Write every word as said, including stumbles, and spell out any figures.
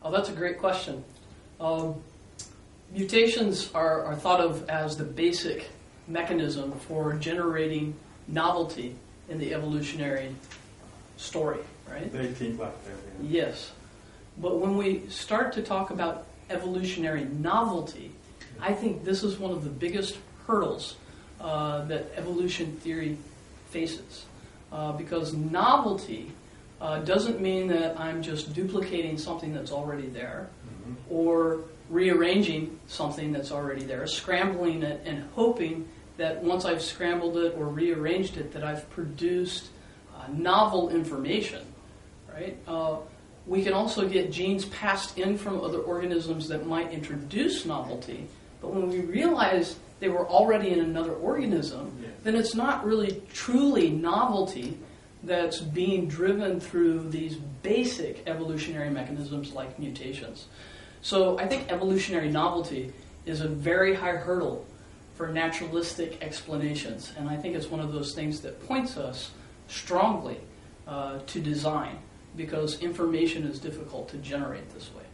Oh, that's a great question. Um, mutations are, are thought of as the basic mechanism for generating novelty in the evolutionary story, right? They think like that. Yeah. Yes. But when we start to talk about evolutionary novelty, I think this is one of the biggest hurdles uh, that evolution theory faces. Uh, because novelty uh, doesn't mean that I'm just duplicating something that's already there, mm-hmm. or rearranging something that's already there, scrambling it and hoping that once I've scrambled it or rearranged it that I've produced uh, novel information, right? Uh, we can also get genes passed in from other organisms that might introduce novelty, but when we realize they were already in another organism, yeah. then it's not really truly novelty that's being driven through these basic evolutionary mechanisms like mutations. So I think evolutionary novelty is a very high hurdle for naturalistic explanations, and I think it's one of those things that points us strongly uh, to design, because information is difficult to generate this way.